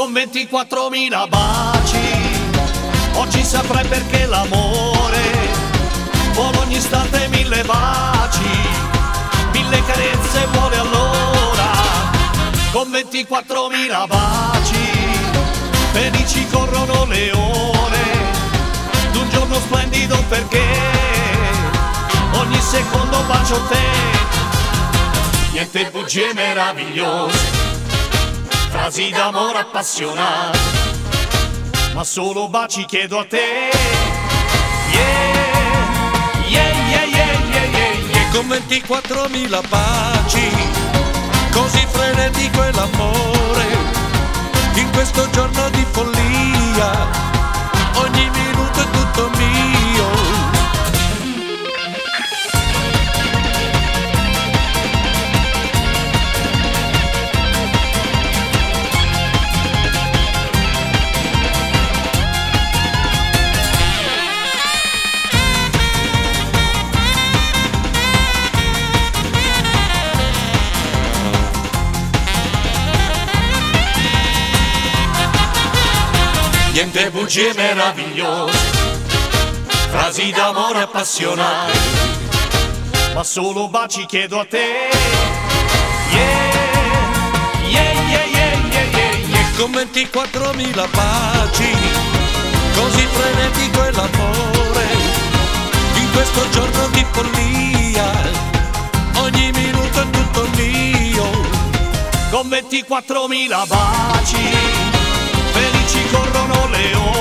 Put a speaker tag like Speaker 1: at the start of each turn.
Speaker 1: con 24.000 baci. Oggi saprai perché l'amore vuole ogni istante 1000 baci, 1000 carezze vuole allora, con 24.000 baci. Felici corrono le ore d'un giorno splendido perché ogni secondo bacio te. Niente bugie meravigliose, frasi d'amore appassionate, ma solo baci chiedo a te. Yeah, yeah, yeah, yeah, yeah, yeah, yeah.
Speaker 2: Con 24.000 baci, così frenetico è l'amore, in questo giorno di follia, ogni minuto è tutto mio.
Speaker 1: Niente bugie meravigliose, frasi d'amore appassionate, ma solo baci chiedo a te. Yeah, yeah, yeah, yeah, yeah, yeah, yeah.
Speaker 2: Con 24.000 baci, così frenetico è l'amore, in questo giorno di follia, ogni minuto è tutto mio.
Speaker 1: Con 24.000 baci, felici corrono le ore